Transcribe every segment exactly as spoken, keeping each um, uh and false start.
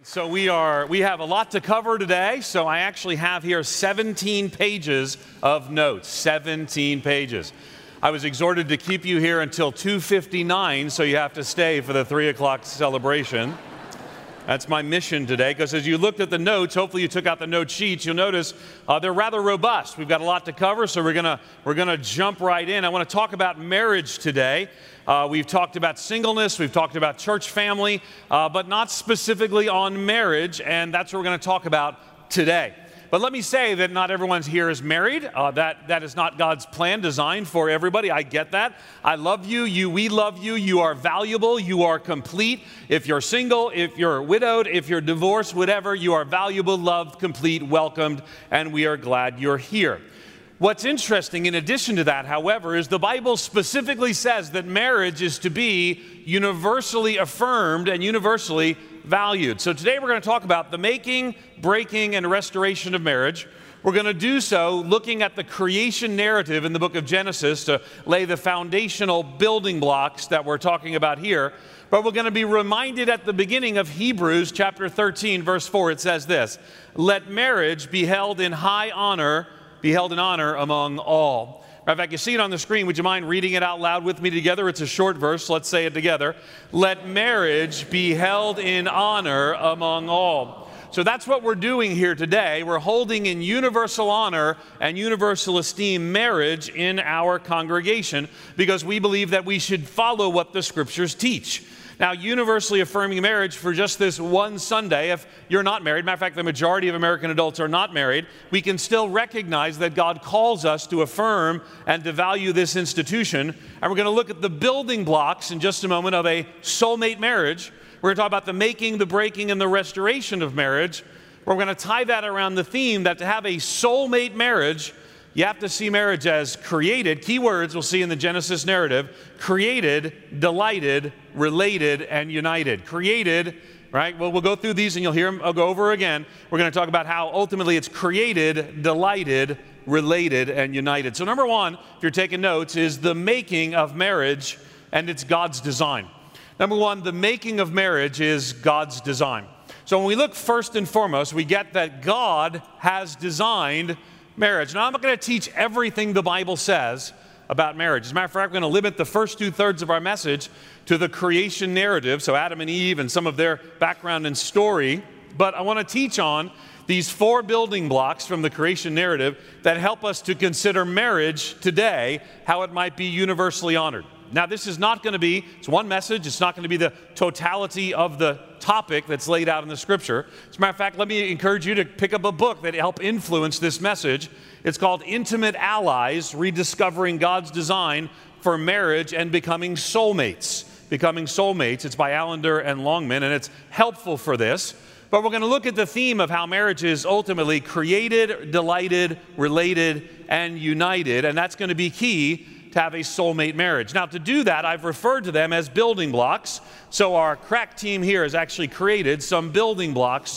So we are we have a lot to cover today. So I actually have here seventeen pages of notes, seventeen pages. I was exhorted to keep you here until two fifty-nine, so you have to stay for the three o'clock celebration. That's my mission today, because as you looked at the notes, hopefully you took out the note sheets, you'll notice uh, they're rather robust. We've got a lot to cover, so we're gonna we're gonna jump right in. I want to talk about marriage today. Uh, we've talked about singleness, we've talked about church family, uh, but not specifically on marriage, and that's what we're going to talk about today. But let me say that not everyone here is married. Uh, that, that is not God's plan designed for everybody. I get that. I love you. You, we love you. You are valuable. You are complete. If you're single, if you're widowed, if you're divorced, whatever, you are valuable, loved, complete, welcomed, and we are glad you're here. What's interesting, in addition to that, however, is the Bible specifically says that marriage is to be universally affirmed and universally valued. So today we're going to talk about the making, breaking, and restoration of marriage. We're going to do so looking at the creation narrative in the book of Genesis to lay the foundational building blocks that we're talking about here. But we're going to be reminded at the beginning of Hebrews chapter thirteen, verse four. It says this: "Let marriage be held in high honor, be held in honor among all." In fact, you see it on the screen. Would you mind reading it out loud with me together? It's a short verse. Let's say it together. Let marriage be held in honor among all. So that's what we're doing here today. We're holding in universal honor and universal esteem marriage in our congregation because we believe that we should follow what the scriptures teach. Now, universally affirming marriage for just this one Sunday, if you're not married, matter of fact, the majority of American adults are not married, we can still recognize that God calls us to affirm and to value this institution. And we're going to look at the building blocks in just a moment of a soulmate marriage. We're going to talk about the making, the breaking, and the restoration of marriage. We're going to tie that around the theme that to have a soulmate marriage, you have to see marriage as created. Key words we'll see in the Genesis narrative: created, delighted, related, and united. Created, right? Well, we'll go through these and you'll hear them. I'll go over again. We're going to talk about how ultimately it's created, delighted, related, and united. So number one, if you're taking notes, is the making of marriage, and it's God's design. Number one, the making of marriage is God's design. So when we look first and foremost, we get that God has designed marriage. Now, I'm not going to teach everything the Bible says about marriage. As a matter of fact, we're going to limit the first two-thirds of our message to the creation narrative, so Adam and Eve and some of their background and story. But I want to teach on these four building blocks from the creation narrative that help us to consider marriage today, how it might be universally honored. Now, this is not going to be, it's one message, it's not going to be the totality of the topic that's laid out in the scripture. As a matter of fact, let me encourage you to pick up a book that help influence this message. It's called Intimate Allies: Rediscovering God's Design for Marriage and Becoming Soulmates. Becoming Soulmates. It's by Allender and Longman, and it's helpful for this. But we're going to look at the theme of how marriage is ultimately created, delighted, related, and united, and that's going to be key to have a soulmate marriage. Now, to do that, I've referred to them as building blocks. So our crack team here has actually created some building blocks,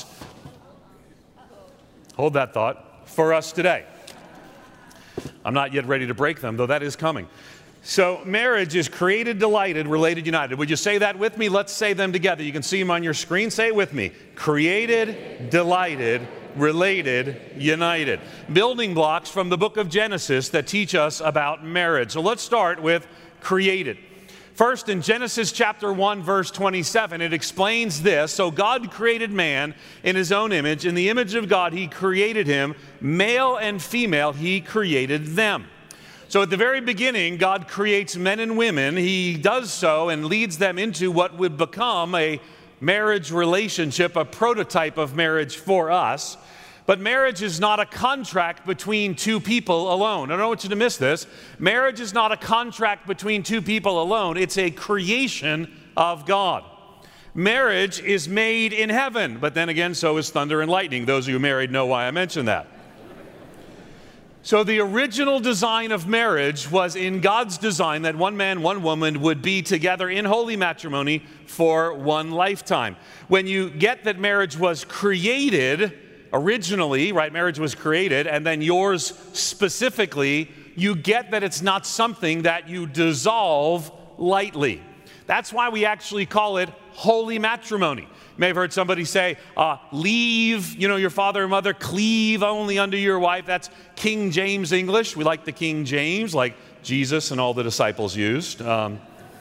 hold that thought, for us today. I'm not yet ready to break them, though that is coming. So marriage is created, delighted, related, united. Would you say that with me? Let's say them together. You can see them on your screen. Say it with me. Created, delighted, related, united. Building blocks from the book of Genesis that teach us about marriage. So let's start with created. First, in Genesis chapter one, verse twenty-seven, it explains this: "So God created man in his own image. In the image of God, he created him. Male and female, he created them." So at the very beginning, God creates men and women. He does so and leads them into what would become a marriage relationship, a prototype of marriage for us. But marriage is not a contract between two people alone. I don't want you to miss this. Marriage is not a contract between two people alone. It's a creation of God. Marriage is made in heaven, but then again, so is thunder and lightning. Those of you married know why I mentioned that. So the original design of marriage was in God's design that one man, one woman would be together in holy matrimony for one lifetime. When you get that marriage was created originally, right, marriage was created, and then yours specifically, you get that it's not something that you dissolve lightly. That's why we actually call it holy matrimony. You may have heard somebody say, uh, leave, you know, your father and mother, cleave only unto your wife. That's King James English. We like the King James, like Jesus and all the disciples used. Um,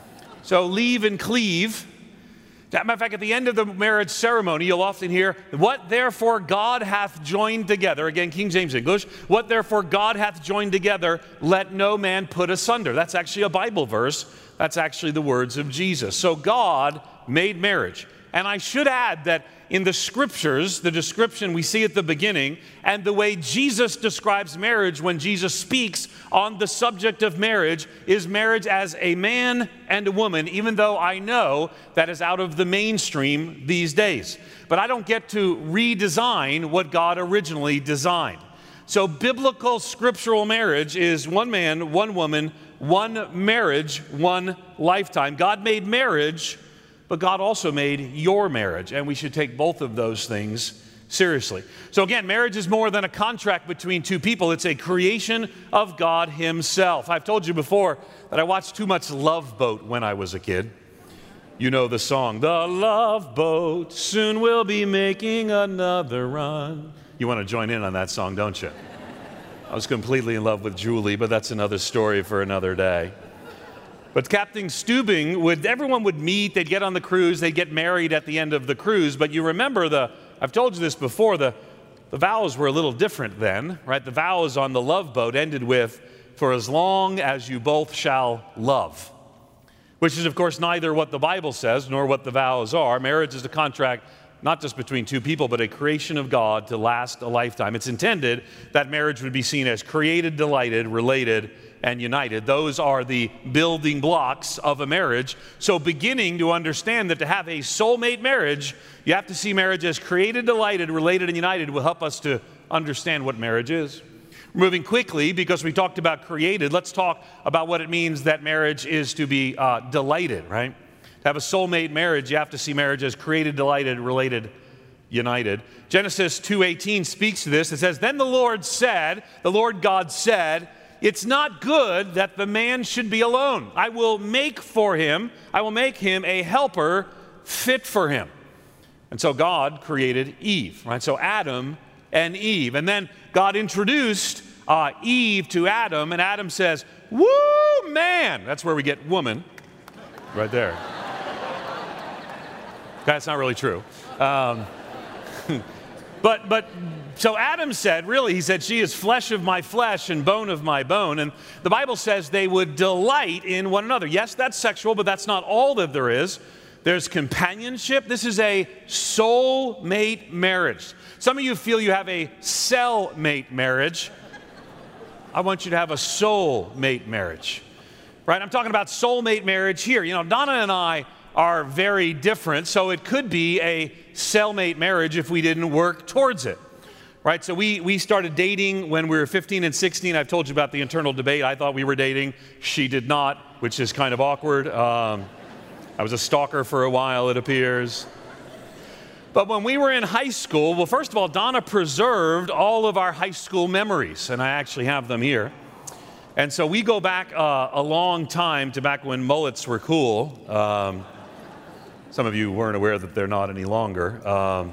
so leave and cleave. As a matter of fact, at the end of the marriage ceremony, you'll often hear, what therefore God hath joined together, again, King James English, what therefore God hath joined together, let no man put asunder. That's actually a Bible verse. That's actually the words of Jesus. So God made marriage. And I should add that in the scriptures, the description we see at the beginning, and the way Jesus describes marriage when Jesus speaks on the subject of marriage, is marriage as a man and a woman, even though I know that is out of the mainstream these days. But I don't get to redesign what God originally designed. So biblical scriptural marriage is one man, one woman, one marriage, one lifetime. God made marriage, but God also made your marriage, and we should take both of those things seriously. So again, marriage is more than a contract between two people. It's a creation of God himself. I've told you before that I watched too much Love Boat when I was a kid. You know the song, the Love Boat soon will be making another run. You want to join in on that song, don't you? I was completely in love with Julie, but that's another story for another day. But Captain Stubing, would, everyone would meet, they'd get on the cruise, they'd get married at the end of the cruise. But you remember, the I've told you this before, the, the vows were a little different then, right? The vows on the Love Boat ended with, for as long as you both shall love. Which is, of course, neither what the Bible says nor what the vows are. Marriage is a contract not just between two people, but a creation of God to last a lifetime. It's intended that marriage would be seen as created, delighted, related, and united. Those are the building blocks of a marriage. So beginning to understand that to have a soulmate marriage, you have to see marriage as created, delighted, related, and united will help us to understand what marriage is. Moving quickly, because we talked about created, let's talk about what it means that marriage is to be uh, delighted, right? To have a soulmate marriage, you have to see marriage as created, delighted, related, united. Genesis two eighteen speaks to this. It says, then the Lord said, the Lord God said, it's not good that the man should be alone. I will make for him, I will make him a helper fit for him. And so God created Eve, right? So Adam and Eve. And then God introduced uh, Eve to Adam, and Adam says, woo, man. That's where we get woman, right there. That's not really true. Um, but, but, so Adam said, really, he said, she is flesh of my flesh and bone of my bone. And the Bible says they would delight in one another. Yes, that's sexual, but that's not all that there is. There's companionship. This is a soulmate marriage. Some of you feel you have a cellmate marriage. I want you to have a soulmate marriage, right? I'm talking about soulmate marriage here. You know, Donna and I are very different, so it could be a cellmate marriage if we didn't work towards it. Right, so we, we started dating when we were fifteen and sixteen. I've told you about the internal debate. I thought we were dating. She did not, which is kind of awkward. Um, I was a stalker for a while, it appears. But when we were in high school, well, first of all, Donna preserved all of our high school memories, and I actually have them here. And so we go back uh, a long time to back when mullets were cool. Um, some of you weren't aware that they're not any longer. Um,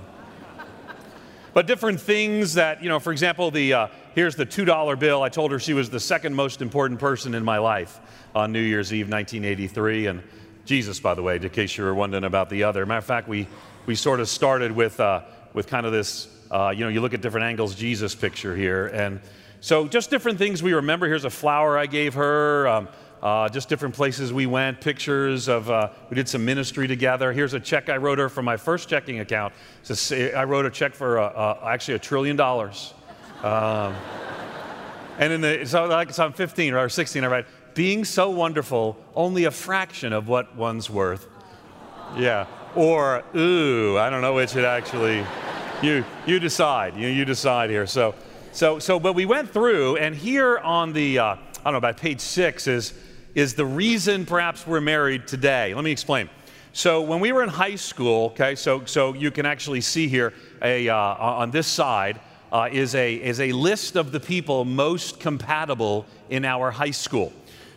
But different things that, you know, for example, the uh, here's the two dollar bill. I told her she was the second most important person in my life on New Year's Eve, nineteen eighty-three. And Jesus, by the way, in case you were wondering about the other. Matter of fact, we, we sort of started with, uh, with kind of this, uh, you know, you look at different angles, Jesus picture here. And so just different things we remember. Here's a flower I gave her. Um, Uh, just different places we went, pictures of, uh, we did some ministry together. Here's a check I wrote her from my first checking account. So I wrote a check for uh, uh, actually a trillion dollars. Um, and in the, so like so I'm fifteen or sixteen, I write, being so wonderful, only a fraction of what one's worth. Yeah. Or, ooh, I don't know which it actually, you you decide. You, you decide here. So, so, so, but we went through, and here on the, uh, I don't know, about page six is, is the reason perhaps we're married today. Let me explain. So when we were in high school, okay, so so you can actually see here a uh, on this side uh, is a is a list of the people most compatible in our high school.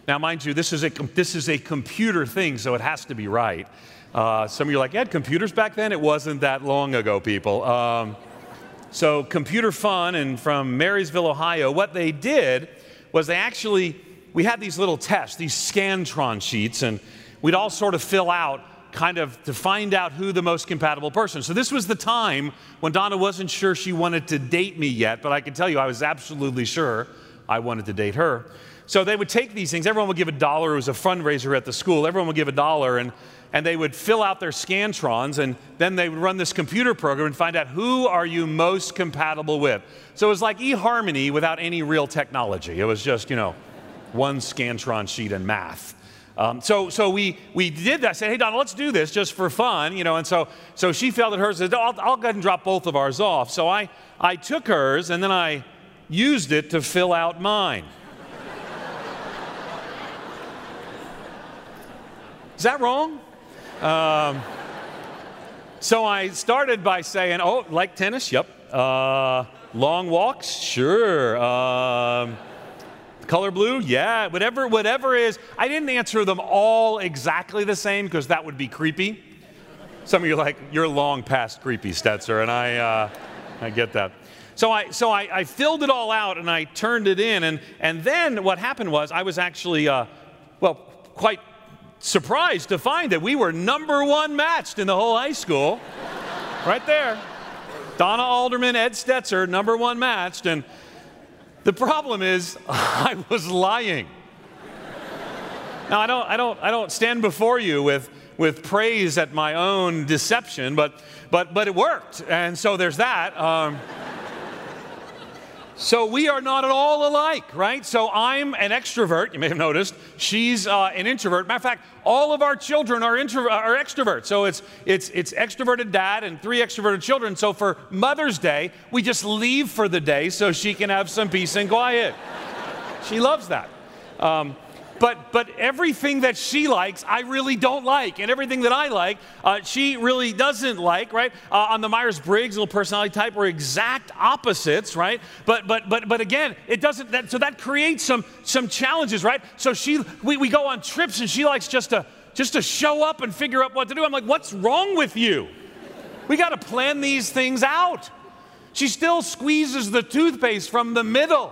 Now, mind you, this is a, this is a computer thing, so it has to be right. Uh, some of you are like, you had computers back then? It wasn't that long ago, people. Um, so Computer Fun, and from Marysville, Ohio, what they did was they actually, we had these little tests, these Scantron sheets, and we'd all sort of fill out kind of to find out who the most compatible person. So this was the time when Donna wasn't sure she wanted to date me yet, but I can tell you I was absolutely sure I wanted to date her. So they would take these things, everyone would give a dollar, it was a fundraiser at the school, everyone would give a dollar, and, and they would fill out their Scantrons, and then they would run this computer program and find out who are you most compatible with. So it was like eHarmony without any real technology. It was just, you know, one Scantron sheet and math. Um, so so we, we did that. I said, hey, Donna, let's do this just for fun, you know, and so so she felt that hers, said, I'll, I'll go ahead and drop both of ours off. So I, I took hers, and then I used it to fill out mine. Is that wrong? Um, so I started by saying, oh, like tennis? Yep. Uh, long walks? Sure. Um, color blue? Yeah. Whatever, whatever is. I didn't answer them all exactly the same because that would be creepy. Some of you are like, you're long past creepy, Stetzer, and I, uh, I get that. So I, so I, I filled it all out and I turned it in, and, and then what happened was I was actually, uh, well, quite surprised to find that we were number one matched in the whole high school. Right there. Donna Alderman, Ed Stetzer, number one matched. And the problem is I was lying. Now I don't I don't I don't stand before you with with praise at my own deception, but but but it worked. And so there's that. Um, So we are not at all alike, right? So I'm an extrovert, you may have noticed. She's uh, an introvert. Matter of fact, all of our children are, intro- are extroverts. So it's, it's, it's extroverted dad and three extroverted children. So for Mother's Day, we just leave for the day so she can have some peace and quiet. She loves that. Um, But but everything that she likes, I really don't like. And everything that I like, uh, she really doesn't like, right? Uh, on the Myers-Briggs little personality type, we're exact opposites, right? But but but but again, it doesn't, that, so that creates some some challenges, right? So she, we, we go on trips and she likes just to, just to show up and figure out what to do. I'm like, what's wrong with you? We got to plan these things out. She still squeezes the toothpaste from the middle.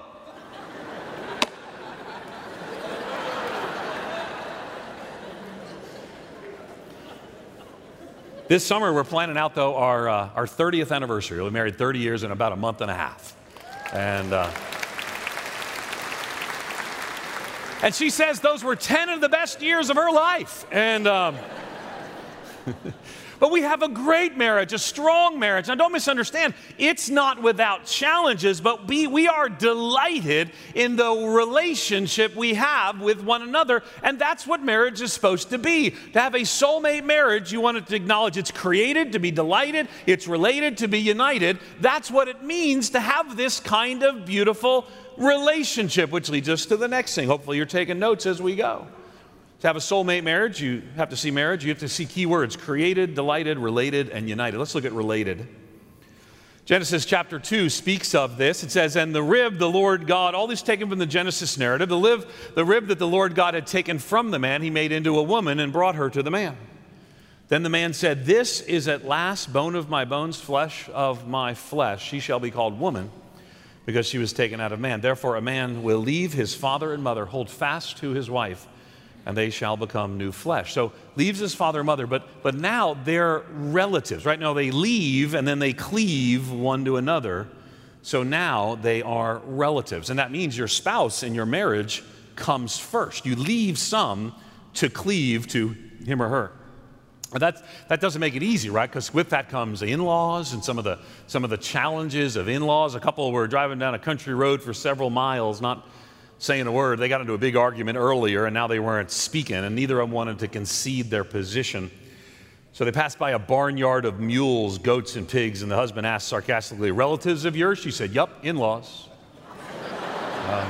This summer, we're planning out, though, our, uh, our thirtieth anniversary. We'll be married thirty years in about a month and a half. And, uh, and she says those were ten of the best years of her life. And, um, but we have a great marriage, a strong marriage. Now, don't misunderstand. It's not without challenges, but we, we are delighted in the relationship we have with one another, and that's what marriage is supposed to be. To have a soulmate marriage, you want to acknowledge it's created to be delighted, it's related to be united. That's what it means to have this kind of beautiful relationship, which leads us to the next thing. Hopefully you're taking notes as we go. To have a soulmate marriage, you have to see marriage. You have to see key words: created, delighted, related, and united. Let's look at related. Genesis chapter two speaks of this. It says, and the rib, the Lord God, all this taken from the Genesis narrative, the, live, the rib that the Lord God had taken from the man, he made into a woman and brought her to the man. Then the man said, this is at last bone of my bones, flesh of my flesh. She shall be called woman, because she was taken out of man. Therefore a man will leave his father and mother, hold fast to his wife, and they shall become new flesh. So leaves his father and mother, but, but now they're relatives. Right now they leave and then they cleave one to another. So now they are relatives. And that means your spouse in your marriage comes first. You leave some to cleave to him or her. But that, that doesn't make it easy, right? Because with that comes the in-laws and some of the, some of the challenges of in-laws. A couple were driving down a country road for several miles, not saying a word. They got into a big argument earlier, and now they weren't speaking, and neither of them wanted to concede their position. So they passed by a barnyard of mules, goats, and pigs, and the husband asked sarcastically, relatives of yours? She said, yup, in-laws. um,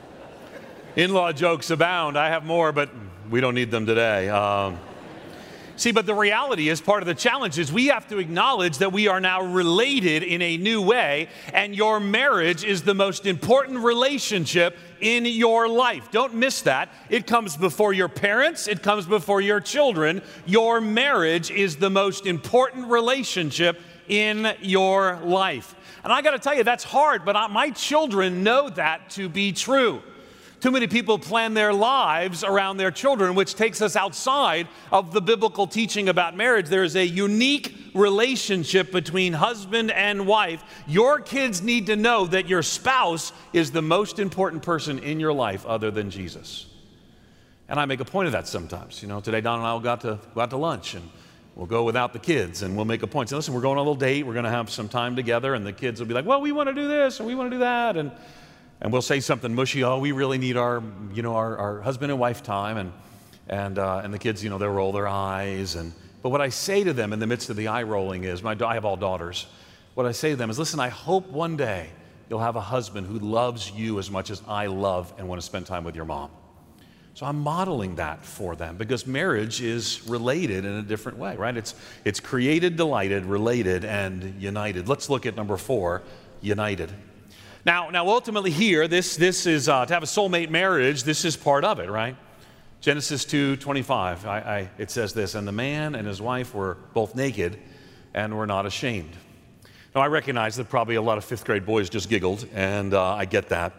in-law jokes abound. I have more, but we don't need them today. Um, See, but the reality is, part of the challenge is we have to acknowledge that we are now related in a new way, and your marriage is the most important relationship in your life. Don't miss that. It comes before your parents. It comes before your children. Your marriage is the most important relationship in your life. And I got to tell you, that's hard, but I, my children know that to be true. Too many people plan their lives around their children, which takes us outside of the biblical teaching about marriage. There is a unique relationship between husband and wife. Your kids need to know that your spouse is the most important person in your life other than Jesus. And I make a point of that sometimes. You know, today Don and I will go out to, go out to lunch, and we'll go without the kids, and we'll make a point. So listen, we're going on a little date. We're going to have some time together, and the kids will be like, well, we want to do this, or we want to do that, and And we'll say something mushy. Oh, we really need our, you know, our, our husband and wife time. And, and, uh, and the kids, you know, they'll roll their eyes. And, but what I say to them in the midst of the eye rolling is, my, I have all daughters. What I say to them is, listen, I hope one day you'll have a husband who loves you as much as I love and want to spend time with your mom. So I'm modeling that for them, because marriage is related in a different way, right? It's, it's created, delighted, related, and united. Let's look at number four, united. Now, now, ultimately here, this, this is, uh, to have a soulmate marriage, this is part of it, right? Genesis two twenty-five, I, I, it says this, and the man and his wife were both naked and were not ashamed. Now, I recognize that probably a lot of fifth grade boys just giggled, and uh, I get that.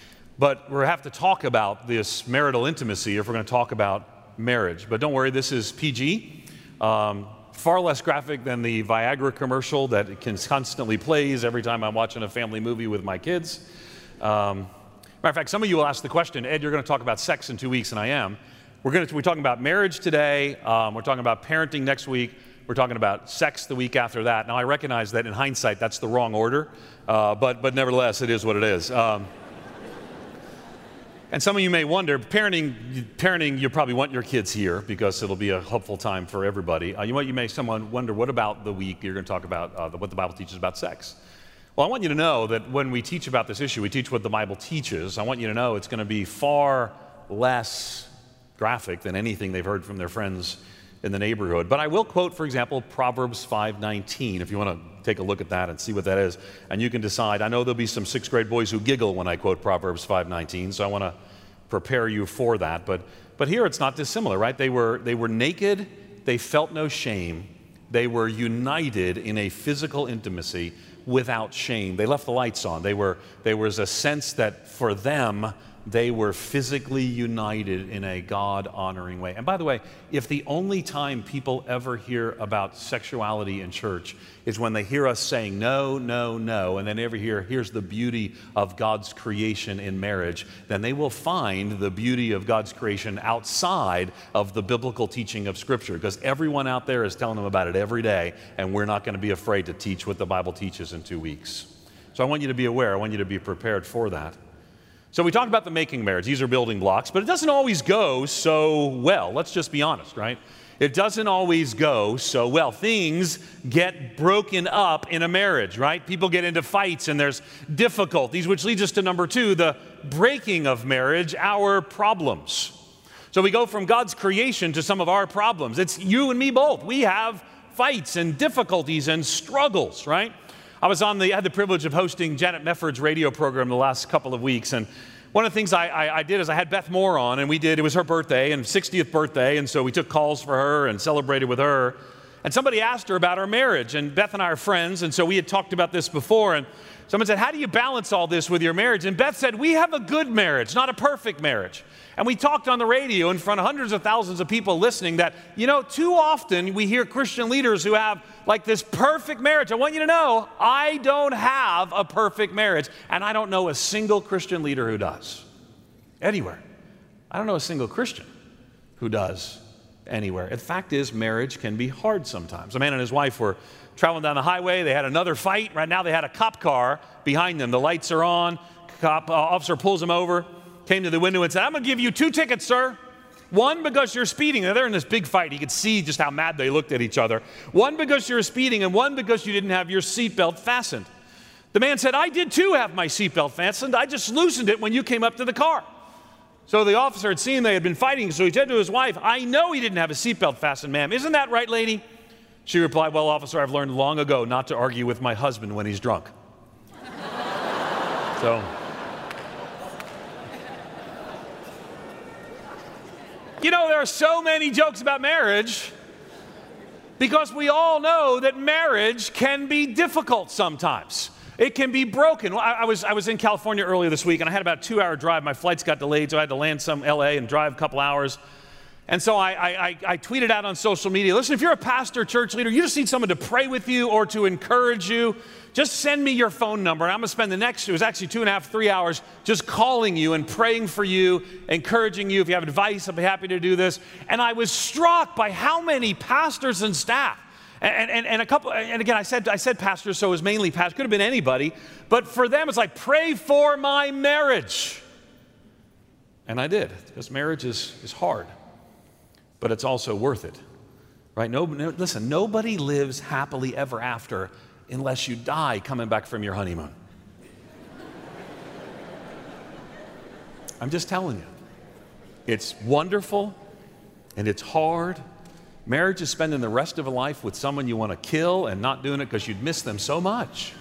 But we have to talk about this marital intimacy if we're going to talk about marriage. But don't worry, this is P G. Um, Far less graphic than the Viagra commercial that can constantly plays every time I'm watching a family movie with my kids. Um, matter of fact, some of you will ask the question, Ed, you're going to talk about sex in two weeks, and I am. We're going to we're talking about marriage today. Um, we're talking about parenting next week. We're talking about sex the week after that. Now, I recognize that in hindsight, that's the wrong order, uh, but but nevertheless, it is what it is. Um, And some of you may wonder, parenting, parenting, you probably want your kids here because it'll be a helpful time for everybody. Uh, you, might, you may someone wonder, what about the week you're going to talk about uh, the, what the Bible teaches about sex? Well, I want you to know that when we teach about this issue, we teach what the Bible teaches. I want you to know it's going to be far less graphic than anything they've heard from their friends in the neighborhood. But I will quote, for example, Proverbs five nineteen, if you want to take a look at that and see what that is. And you can decide. I know there'll be some sixth grade boys who giggle when I quote Proverbs five nineteen, so I want to prepare you for that. But but here it's not dissimilar, right? They were they were naked, they felt no shame, they were united in a physical intimacy without shame. They left the lights on. They were there was a sense that for them they were physically united in a God-honoring way. And by the way, if the only time people ever hear about sexuality in church is when they hear us saying no, no, no, and then they ever hear, here's the beauty of God's creation in marriage, then they will find the beauty of God's creation outside of the biblical teaching of Scripture, because everyone out there is telling them about it every day, and we're not going to be afraid to teach what the Bible teaches in two weeks. So I want you to be aware. I want you to be prepared for that. So we talked about the making marriage. These are building blocks, but it doesn't always go so well. Let's just be honest, right? It doesn't always go so well. Things get broken up in a marriage, right? People get into fights and there's difficulties, which leads us to number two, the breaking of marriage, our problems. So we go from God's creation to some of our problems. It's you and me both. We have fights and difficulties and struggles, right? I was on the, I had the privilege of hosting Janet Mefford's radio program the last couple of weeks, and one of the things I, I, I did is I had Beth Moore on, and we did, it was her birthday, and sixtieth birthday, and so we took calls for her and celebrated with her. And somebody asked her about our marriage, and Beth and I are friends, and so we had talked about this before, and someone said, how do you balance all this with your marriage? And Beth said, we have a good marriage, not a perfect marriage. And we talked on the radio in front of hundreds of thousands of people listening that, you know, too often we hear Christian leaders who have like this perfect marriage. I want you to know, I don't have a perfect marriage, and I don't know a single Christian leader who does. Anywhere. I don't know a single Christian who does anywhere. The fact is, marriage can be hard sometimes. A man and his wife were traveling down the highway. They had another fight. Right now they had a cop car behind them. The lights are on. Cop uh, officer pulls them over, came to the window and said, I'm going to give you two tickets, sir. One, because you're speeding. Now, they're in this big fight. You could see just how mad they looked at each other. One, because you're speeding, and one, because you didn't have your seatbelt fastened. The man said, I did too have my seatbelt fastened. I just loosened it when you came up to the car. So the officer had seen they had been fighting, so he said to his wife, "I know he didn't have a seatbelt fastened, ma'am. Isn't that right, lady?" She replied, "Well, officer, I've learned long ago not to argue with my husband when he's drunk." So, you know, there are so many jokes about marriage because we all know that marriage can be difficult sometimes. It can be broken. I, I, was, I was in California earlier this week, and I had about a two-hour drive. My flights got delayed, so I had to land some L A and drive a couple hours. And so I, I, I tweeted out on social media, listen, if you're a pastor, church leader, you just need someone to pray with you or to encourage you, just send me your phone number. And I'm going to spend the next, it was actually two and a half, three hours just calling you and praying for you, encouraging you. If you have advice, I'll be happy to do this. And I was struck by how many pastors and staff, and, and, and a couple, and again, I said, I said pastors, so it was mainly pastors, could have been anybody, but for them, it's like, pray for my marriage. And I did, because marriage is, is hard. But it's also worth it, right? No, no, listen, nobody lives happily ever after unless you die coming back from your honeymoon. I'm just telling you. It's wonderful and it's hard. Marriage is spending the rest of a life with someone you want to kill and not doing it because you'd miss them so much.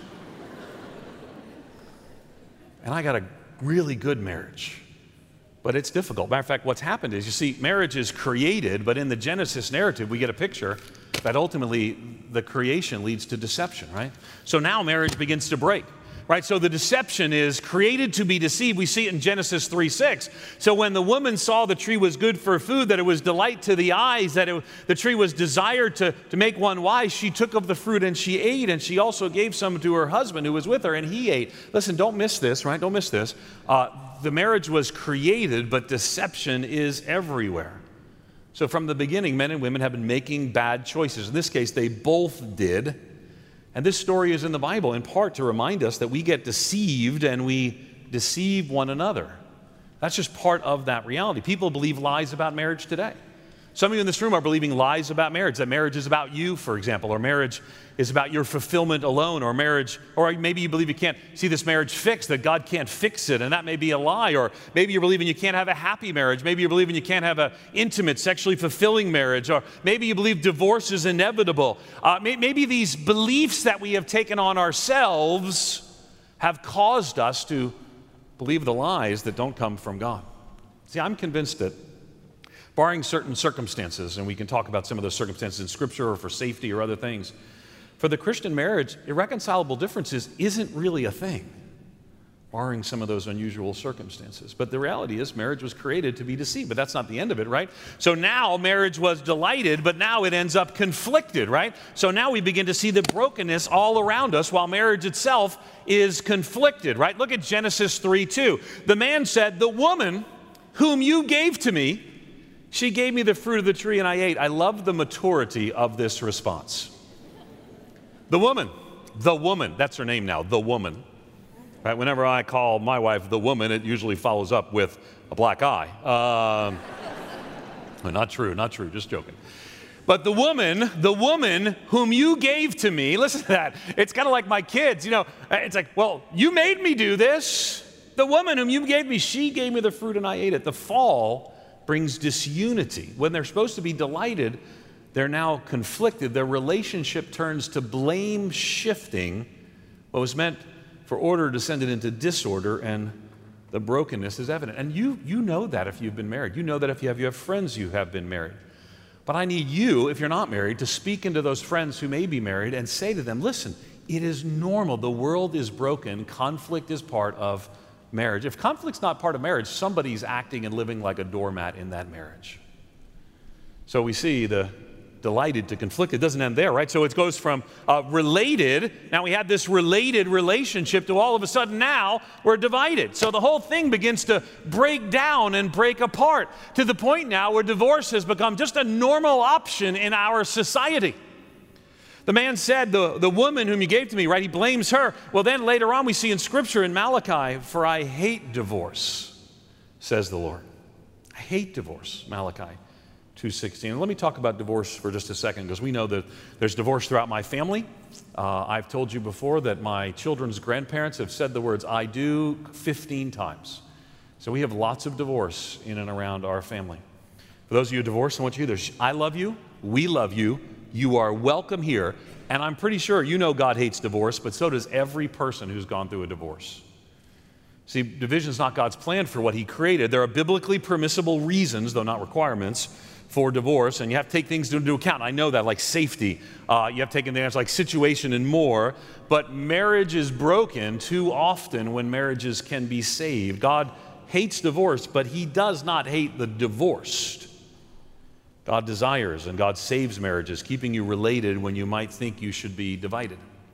And I got a really good marriage. But it's difficult. Matter of fact, what's happened is, you see, marriage is created, but in the Genesis narrative, we get a picture that ultimately the creation leads to deception, right? So now marriage begins to break, right? So the deception is created to be deceived. We see it in Genesis three six. So when the woman saw the tree was good for food, that it was delight to the eyes, that it, the tree was desired to, to make one wise, she took of the fruit and she ate, and she also gave some to her husband who was with her, and he ate. Listen, don't miss this, right? Don't miss this. Uh, The marriage was created, but deception is everywhere. So from the beginning, men and women have been making bad choices. In this case, they both did. And this story is in the Bible in part to remind us that we get deceived and we deceive one another. That's just part of that reality. People believe lies about marriage today. Some of you in this room are believing lies about marriage, that marriage is about you, for example, or marriage is about your fulfillment alone, or marriage, or maybe you believe you can't see this marriage fixed, that God can't fix it, and that may be a lie. Or maybe you're believing you can't have a happy marriage. Maybe you're believing you can't have an intimate, sexually fulfilling marriage. Or maybe you believe divorce is inevitable. Uh, may, maybe these beliefs that we have taken on ourselves have caused us to believe the lies that don't come from God. See, I'm convinced that barring certain circumstances, and we can talk about some of those circumstances in Scripture or for safety or other things, for the Christian marriage, irreconcilable differences isn't really a thing, barring some of those unusual circumstances. But the reality is marriage was created to be deceived, but that's not the end of it, right? So now marriage was delighted, but now it ends up conflicted, right? So now we begin to see the brokenness all around us while marriage itself is conflicted, right? Look at Genesis three two. The man said, "The woman whom you gave to me, she gave me the fruit of the tree and I ate." I love the maturity of this response. The woman, the woman, that's her name now, the woman. Right? Whenever I call my wife the woman, it usually follows up with a black eye. Um, not true, not true, just joking. But the woman, the woman whom you gave to me, listen to that. It's kind of like my kids, you know, it's like, well, you made me do this. The woman whom you gave me, she gave me the fruit and I ate it. The fall brings disunity. When they're supposed to be delighted, they're now conflicted. Their relationship turns to blame shifting. What was meant for order descended into disorder, and the brokenness is evident. And you, you know that if you've been married. You know that if you have, you have friends who have been married. But I need you, if you're not married, to speak into those friends who may be married and say to them, listen, it is normal. The world is broken. Conflict is part of marriage. If conflict's not part of marriage, somebody's acting and living like a doormat in that marriage. So we see the delighted to conflict. It doesn't end there, right? So it goes from uh, related, now we had this related relationship, to all of a sudden now we're divided. So the whole thing begins to break down and break apart, to the point now where divorce has become just a normal option in our society. The man said, the, the woman whom you gave to me, right? He blames her. Well, then later on we see in Scripture in Malachi, "For I hate divorce, says the Lord." I hate divorce, Malachi two sixteen. Let me talk about divorce for just a second, because we know that there's divorce throughout my family. Uh, I've told you before that my children's grandparents have said the words "I do" fifteen times. So we have lots of divorce in and around our family. For those of you divorced, I want you to hear this. I love you. We love you. You are welcome here. And I'm pretty sure you know God hates divorce, but so does every person who's gone through a divorce. See, division is not God's plan for what he created. There are biblically permissible reasons, though not requirements, for divorce, and you have to take things into account. I know that, like safety. Uh, you have to take into account like situation and more, but marriage is broken too often when marriages can be saved. God hates divorce, but he does not hate the divorced. God desires and God saves marriages, keeping you related when you might think you should be divided.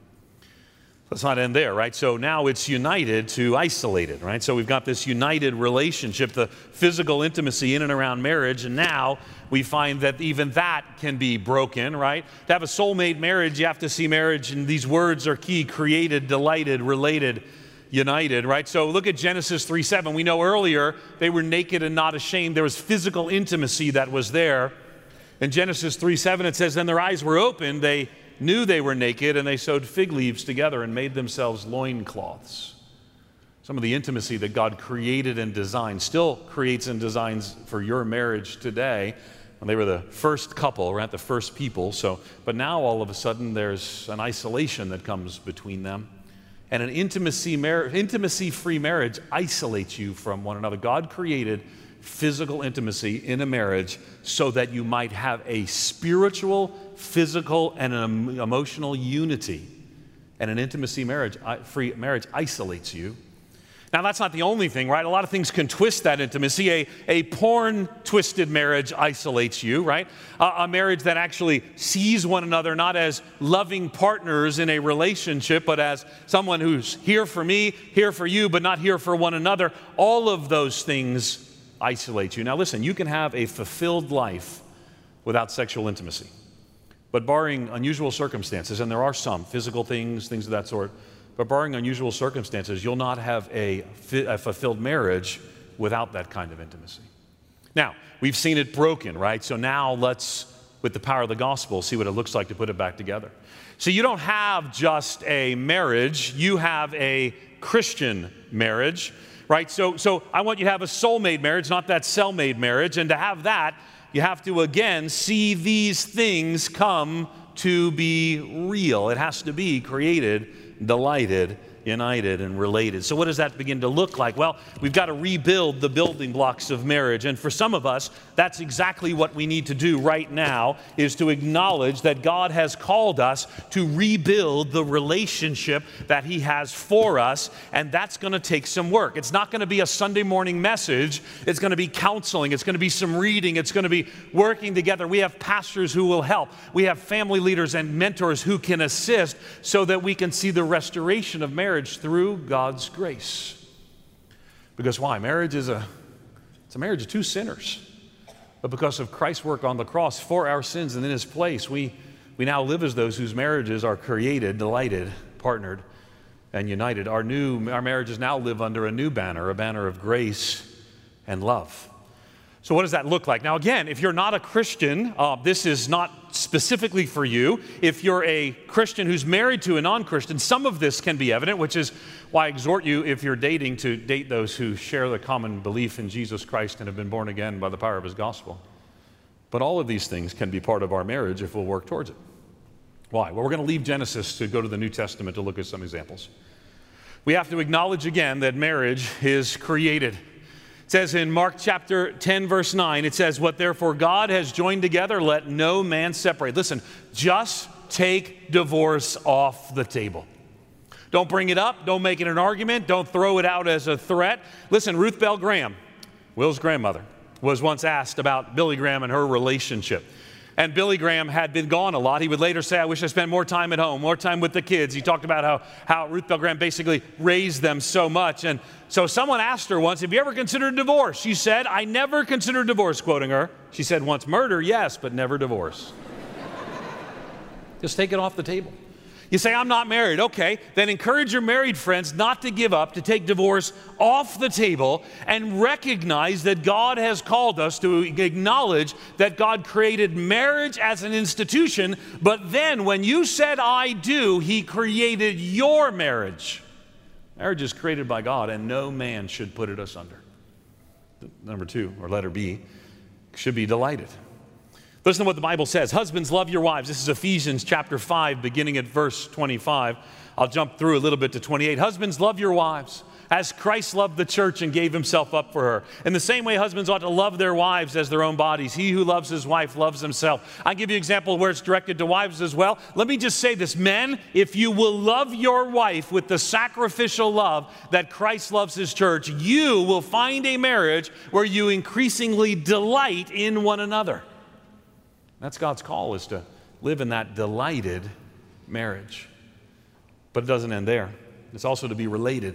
Let's not end there, right? So now it's united to isolated, right? So we've got this united relationship, the physical intimacy in and around marriage, and now we find that even that can be broken, right? To have a soulmate marriage, you have to see marriage, and these words are key: created, delighted, related, united, right? So look at Genesis three seven. We know earlier they were naked and not ashamed. There was physical intimacy that was there. In Genesis three seven, it says, then their eyes were opened, they knew they were naked, and they sewed fig leaves together and made themselves loincloths. Some of the intimacy that God created and designed still creates and designs for your marriage today. And they were the first couple, right? The first people. So, but now all of a sudden there's an isolation that comes between them. And an intimacy mar- intimacy-free marriage isolates you from one another. God created physical intimacy in a marriage so that you might have a spiritual, physical, and an emotional unity. And an intimacy marriage, free marriage isolates you. Now, that's not the only thing, right? A lot of things can twist that intimacy. A, a porn-twisted marriage isolates you, right? A, a marriage that actually sees one another not as loving partners in a relationship, but as someone who's here for me, here for you, but not here for one another. All of those things isolate you. Now, listen, you can have a fulfilled life without sexual intimacy. But barring unusual circumstances, and there are some, physical things, things of that sort, but barring unusual circumstances, you'll not have a, a fulfilled marriage without that kind of intimacy. Now, we've seen it broken, right? So now let's, with the power of the gospel, see what it looks like to put it back together. So you don't have just a marriage, you have a Christian marriage, right? So, so I want you to have a soulmate marriage, not that cell-mate marriage, and to have that, you have to, again, see these things come to be real. It has to be created, delighted, united, and related. So what does that begin to look like? Well, we've got to rebuild the building blocks of marriage. And for some of us, that's exactly what we need to do right now, is to acknowledge that God has called us to rebuild the relationship that he has for us. And that's going to take some work. It's not going to be a Sunday morning message. It's going to be counseling. It's going to be some reading. It's going to be working together. We have pastors who will help. We have family leaders and mentors who can assist so that we can see the restoration of marriage through God's grace. Because why? Marriage is a, it's a marriage of two sinners. But because of Christ's work on the cross for our sins and in his place, we, we now live as those whose marriages are created, delighted, partnered, and united. Our new, our marriages now live under a new banner, a banner of grace and love. So what does that look like? Now again, if you're not a Christian, uh, this is not specifically for you. If you're a Christian who's married to a non-Christian, some of this can be evident, which is why I exhort you, if you're dating, to date those who share the common belief in Jesus Christ and have been born again by the power of his gospel. But all of these things can be part of our marriage if we'll work towards it. Why? Well, we're going to leave Genesis to go to the New Testament to look at some examples. We have to acknowledge again that marriage is created. It says in Mark chapter ten, verse nine, it says, what therefore God has joined together, let no man separate. Listen, just take divorce off the table. Don't bring it up. Don't make it an argument. Don't throw it out as a threat. Listen, Ruth Bell Graham, Will's grandmother, was once asked about Billy Graham and her relationship. And Billy Graham had been gone a lot. He would later say, I wish I spent more time at home, more time with the kids. He talked about how, how Ruth Bell Graham basically raised them so much. And so someone asked her once, have you ever considered divorce? She said, I never considered divorce, quoting her. She said once, murder, yes, but never divorce. Just take it off the table. You say, I'm not married. Okay, then encourage your married friends not to give up, to take divorce off the table and recognize that God has called us to acknowledge that God created marriage as an institution, but then when you said, I do, he created your marriage. Marriage is created by God, and no man should put it asunder. Number two, or letter B, should be delighted. Listen to what the Bible says. Husbands, love your wives. This is Ephesians chapter five, beginning at verse twenty-five. I'll jump through a little bit to twenty-eight. Husbands, love your wives as Christ loved the church and gave himself up for her. In the same way, husbands ought to love their wives as their own bodies. He who loves his wife loves himself. I'll give you an example where it's directed to wives as well. Let me just say this. Men, if you will love your wife with the sacrificial love that Christ loves his church, you will find a marriage where you increasingly delight in one another. That's God's call, is to live in that delighted marriage. But it doesn't end there. It's also to be related.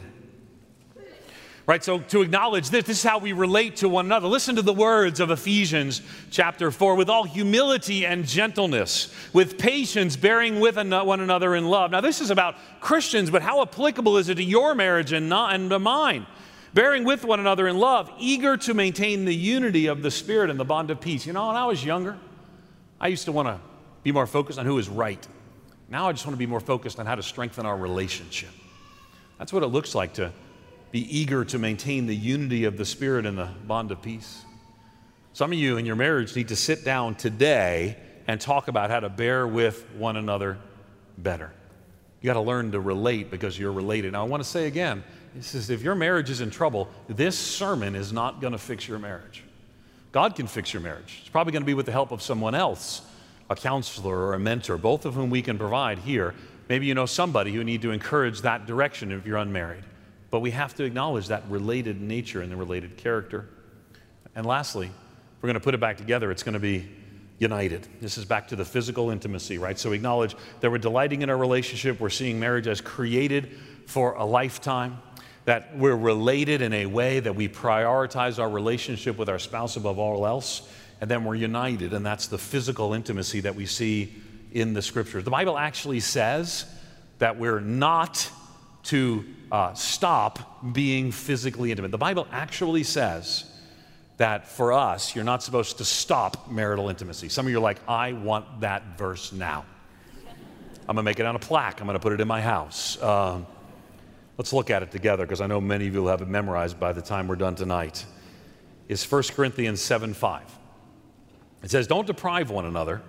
Right, so to acknowledge this, this is how we relate to one another. Listen to the words of Ephesians chapter four. With all humility and gentleness, with patience, bearing with one another in love. Now, this is about Christians, but how applicable is it to your marriage and, not, and to mine? Bearing with one another in love, eager to maintain the unity of the Spirit and the bond of peace. You know, when I was younger, I used to want to be more focused on who is right. Now I just want to be more focused on how to strengthen our relationship. That's what it looks like to be eager to maintain the unity of the Spirit and the bond of peace. Some of you in your marriage need to sit down today and talk about how to bear with one another better. You got to learn to relate because you're related. Now, I want to say again, this is, if your marriage is in trouble, this sermon is not going to fix your marriage. God can fix your marriage. It's probably going to be with the help of someone else, a counselor or a mentor, both of whom we can provide here. Maybe you know somebody who need to encourage that direction if you're unmarried. But we have to acknowledge that related nature and the related character. And lastly, we're going to put it back together. It's going to be united. This is back to the physical intimacy, right? So we acknowledge that we're delighting in our relationship. We're seeing marriage as created for a lifetime, that we're related in a way that we prioritize our relationship with our spouse above all else, and then we're united, and that's the physical intimacy that we see in the Scriptures. The Bible actually says that we're not to uh, stop being physically intimate. The Bible actually says that for us, you're not supposed to stop marital intimacy. Some of you are like, I want that verse now. I'm going to make it on a plaque. I'm going to put it in my house. Um, let's look at it together, because I know many of you will have it memorized by the time we're done tonight. It's First Corinthians seven five. It says, don't deprive one another,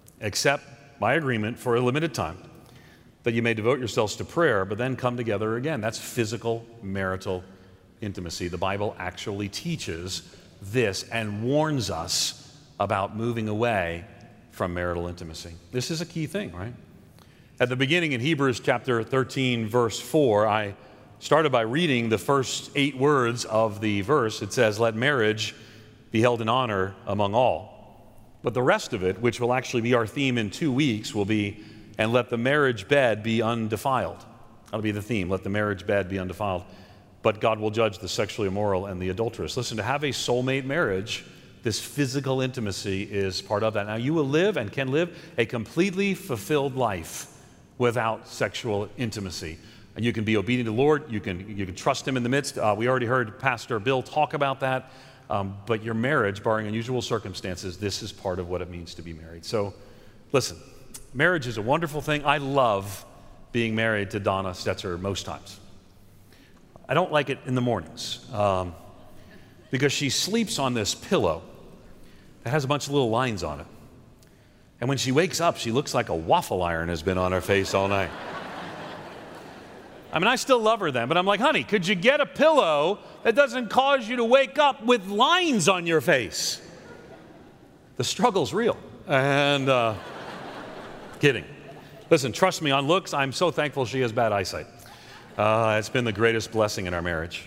except by agreement for a limited time, that you may devote yourselves to prayer, but then come together again. That's physical marital intimacy. The Bible actually teaches this and warns us about moving away from marital intimacy. This is a key thing, right? At the beginning in Hebrews chapter thirteen, verse four, I started by reading the first eight words of the verse. It says, let marriage be held in honor among all. But the rest of it, which will actually be our theme in two weeks, will be, and let the marriage bed be undefiled. That'll be the theme, let the marriage bed be undefiled. But God will judge the sexually immoral and the adulterous. Listen, to have a soulmate marriage, this physical intimacy is part of that. Now, you will live and can live a completely fulfilled life without sexual intimacy. And you can be obedient to the Lord. You can, you can trust Him in the midst. Uh, we already heard Pastor Bill talk about that. Um, but your marriage, barring unusual circumstances, this is part of what it means to be married. So, listen. Marriage is a wonderful thing. I love being married to Donna Stetzer most times. I don't like it in the mornings um, because she sleeps on this pillow that has a bunch of little lines on it. And when she wakes up, she looks like a waffle iron has been on her face all night. I mean, I still love her then, but I'm like, honey, could you get a pillow that doesn't cause you to wake up with lines on your face? The struggle's real. And... Uh, Kidding. Listen, trust me, on looks, I'm so thankful she has bad eyesight. Uh, it's been the greatest blessing in our marriage.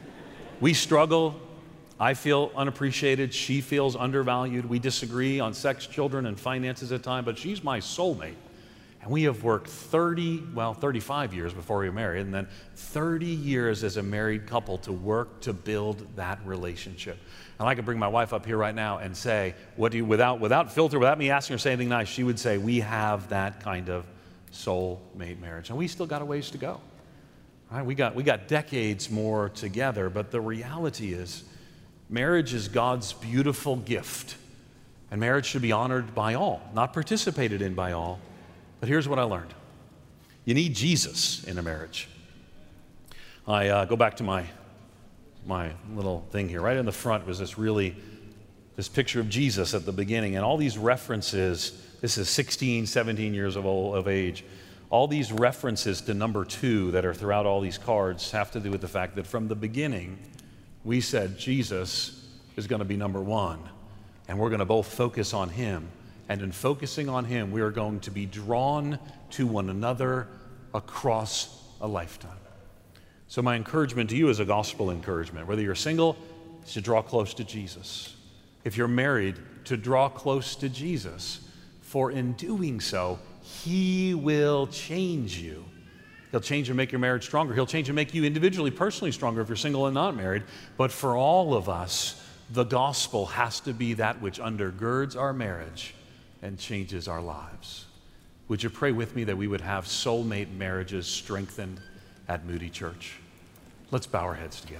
We struggle. I feel unappreciated. She feels undervalued. We disagree on sex, children, and finances at times, but she's my soulmate. And we have worked thirty, well, thirty-five years before we were married, and then thirty years as a married couple to work to build that relationship. And I could bring my wife up here right now and say, what do you, without, without filter, without me asking her to say anything nice, she would say, we have that kind of soul-mate marriage. And we still got a ways to go. Right? We got, we got decades more together, but the reality is marriage is God's beautiful gift. And marriage should be honored by all, not participated in by all. But here's what I learned. You need Jesus in a marriage. I uh, go back to my my little thing here. Right in the front was this really, this picture of Jesus at the beginning, and all these references. This is sixteen, seventeen years of, old, of age. All these references to number two that are throughout all these cards have to do with the fact that from the beginning, we said Jesus is going to be number one, and we're going to both focus on him. And in focusing on him, we are going to be drawn to one another across a lifetime. So my encouragement to you is a gospel encouragement. Whether you're single, is to draw close to Jesus. If you're married, to draw close to Jesus. For in doing so, he will change you. He'll change and make your marriage stronger. He'll change and make you individually, personally stronger if you're single and not married. But for all of us, the gospel has to be that which undergirds our marriage and changes our lives. Would you pray with me that we would have soulmate marriages strengthened at Moody Church? Let's bow our heads together.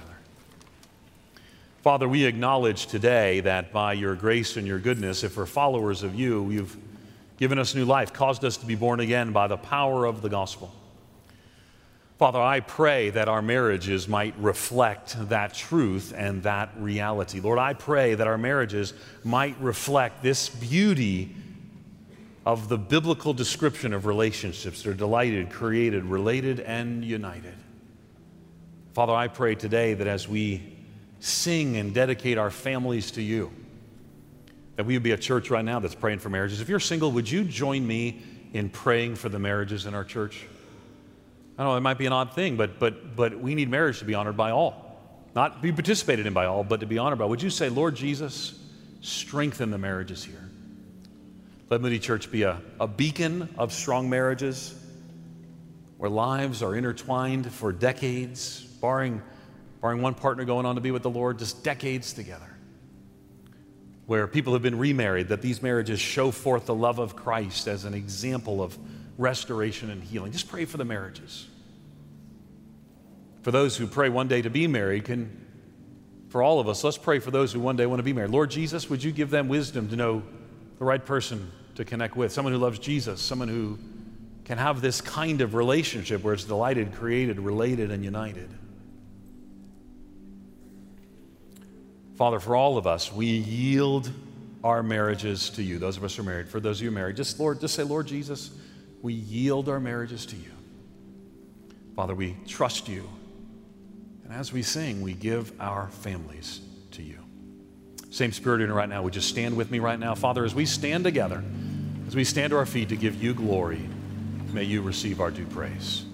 Father, we acknowledge today that by your grace and your goodness, if we're followers of you, you've given us new life, caused us to be born again by the power of the gospel. Father, I pray that our marriages might reflect that truth and that reality. Lord, I pray that our marriages might reflect this beauty of the biblical description of relationships that are delighted, created, related, and united. Father, I pray today that as we sing and dedicate our families to you, that we would be a church right now that's praying for marriages. If you're single, would you join me in praying for the marriages in our church? I know it might be an odd thing, but, but, but we need marriage to be honored by all. Not be participated in by all, but to be honored by. Would you say, Lord Jesus, strengthen the marriages here. Let Moody Church be a, a beacon of strong marriages where lives are intertwined for decades, barring, barring one partner going on to be with the Lord, just decades together. Where people have been remarried, that these marriages show forth the love of Christ as an example of restoration and healing. Just pray for the marriages. For those who pray one day to be married, can, for all of us, let's pray for those who one day want to be married. Lord Jesus, would you give them wisdom to know the right person to connect with, someone who loves Jesus, someone who can have this kind of relationship where it's delighted, created, related, and united. Father, for all of us, we yield our marriages to you. Those of us who are married, for those of you who are married, just Lord, just say, Lord Jesus, we yield our marriages to you. Father, we trust you. And as we sing, we give our families to you. Same spirit in right now. Would you stand with me right now? Father, as we stand together, as we stand to our feet to give you glory, may you receive our due praise.